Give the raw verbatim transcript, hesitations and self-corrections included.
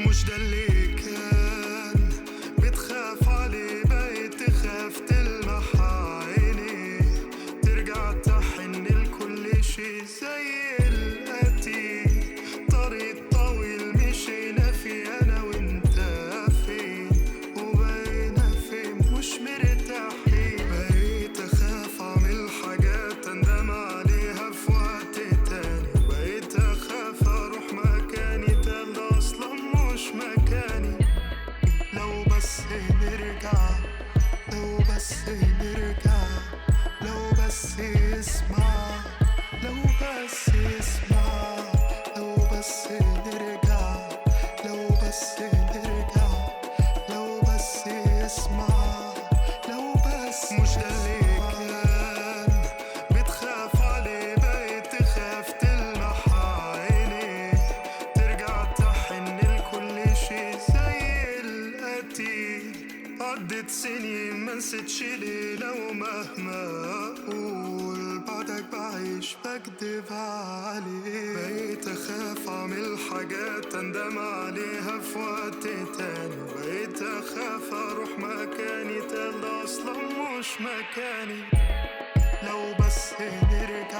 مش ده اللي كان بتخاف عليه بقيت تخاف تلمح عيني، ترجع تحن لكل شي زي القتيل. طريق طويل مشينا فيه انا وانت فين، وبقينا فين مش مرتاحين. بقيت اخاف اعمل حاجات اندم عليها في وقت تاني، بقيت اخاف اروح مكاني ده اللي اصلا مش مكاني. لو بس نرجع، لو بس نرجع، لو بس اسمع، لو بس اسمع، لو بس نرجع، لو بس نرجع، لو بس اسمع، لو بس مش ده اللي كان بتخاف عليه بقيت تخاف تلمح عيني، ترجع تحن لكل شي زي القتيل. عدت سنين منسيتش ليلة ومهما أقول بعدك بعيش بكدب عليه. بقيت أخاف أعمل حاجات أندم عليها في وقت تاني، بقيت أخاف أروح مكاني ده اللي أصلا مش مكاني. لو بس نرجع